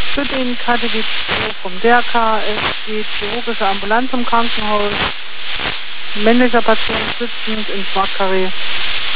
Für den KTG vom DRK, es geht chirurgische Ambulanz im Krankenhaus, männlicher Patient sitzend im Schwarzkarree.